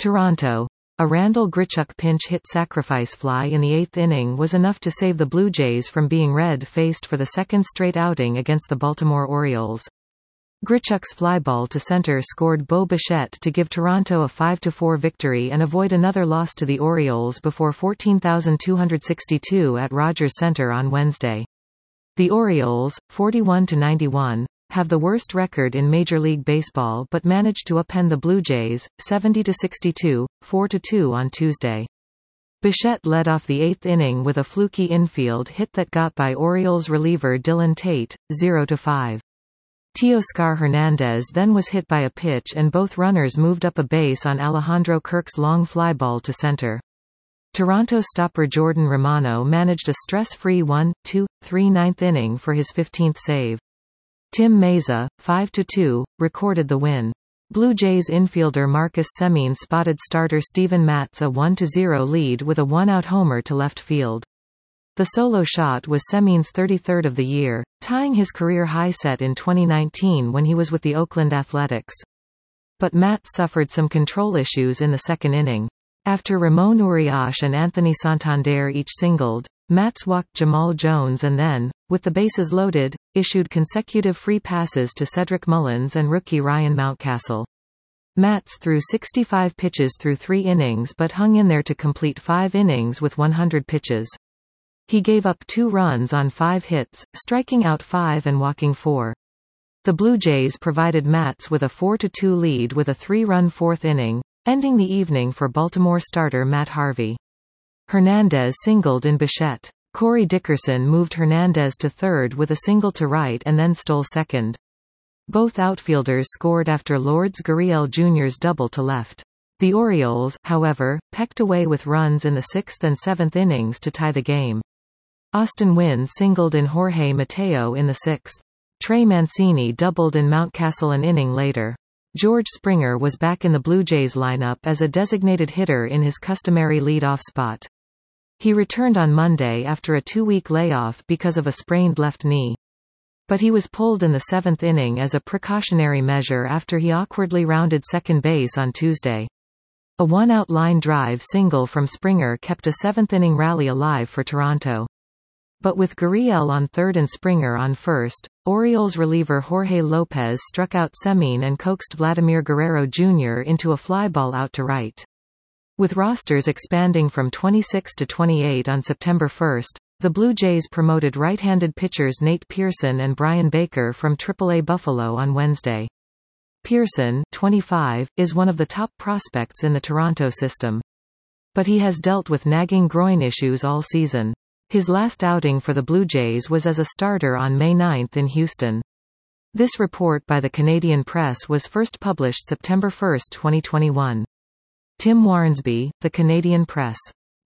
Toronto. A Randall Grichuk pinch-hit sacrifice fly in the eighth inning was enough to save the Blue Jays from being red-faced for the second straight outing against the Baltimore Orioles. Grichuk's flyball to center scored Bo Bichette to give Toronto a 5-4 victory and avoid another loss to the Orioles before 14,262 at Rogers Center on Wednesday. The Orioles, 41-91, have the worst record in Major League Baseball but managed to upend the Blue Jays, 70-62, 4-2 on Tuesday. Bichette led off the eighth inning with a fluky infield hit that got by Orioles reliever Dylan Tate, 0-5. Teoscar Hernandez then was hit by a pitch and both runners moved up a base on Alejandro Kirk's long fly ball to center. Toronto stopper Jordan Romano managed a stress-free 1-2-3 ninth inning for his 15th save. Tim Mayza, 5-2, recorded the win. Blue Jays infielder Marcus Semien spotted starter Steven Matz a 1-0 lead with a one-out homer to left field. The solo shot was Semien's 33rd of the year, tying his career high set in 2019 when he was with the Oakland Athletics. But Matz suffered some control issues in the second inning. After Ramon Urias and Anthony Santander each singled, Matz walked Jamal Jones and then, with the bases loaded, issued consecutive free passes to Cedric Mullins and rookie Ryan Mountcastle. Matz threw 65 pitches through 3 innings but hung in there to complete 5 innings with 100 pitches. He gave up 2 runs on 5 hits, striking out 5 and walking 4. The Blue Jays provided Matz with a 4-2 lead with a 3-run 4th inning, ending the evening for Baltimore starter Matt Harvey. Hernandez singled in Bichette. Corey Dickerson moved Hernandez to third with a single to right and then stole second. Both outfielders scored after Lourdes Gurriel Jr.'s double to left. The Orioles, however, pecked away with runs in the 6th and 7th innings to tie the game. Austin Wynn singled in Jorge Mateo in the 6th. Trey Mancini doubled in Mountcastle an inning later. George Springer was back in the Blue Jays lineup as a designated hitter in his customary lead-off spot. He returned on Monday after a 2-week layoff because of a sprained left knee. But he was pulled in the 7th inning as a precautionary measure after he awkwardly rounded second base on Tuesday. A one-out line drive single from Springer kept a 7th-inning rally alive for Toronto. But with Gurriel on third and Springer on first, Orioles reliever Jorge Lopez struck out Semien and coaxed Vladimir Guerrero Jr. into a fly ball out to right. With rosters expanding from 26 to 28 on September 1, the Blue Jays promoted right-handed pitchers Nate Pearson and Brian Baker from AAA Buffalo on Wednesday. Pearson, 25, is one of the top prospects in the Toronto system. But he has dealt with nagging groin issues all season. His last outing for the Blue Jays was as a starter on May 9 in Houston. This report by the Canadian Press was first published September 1, 2021. Tim Warnsby, The Canadian Press.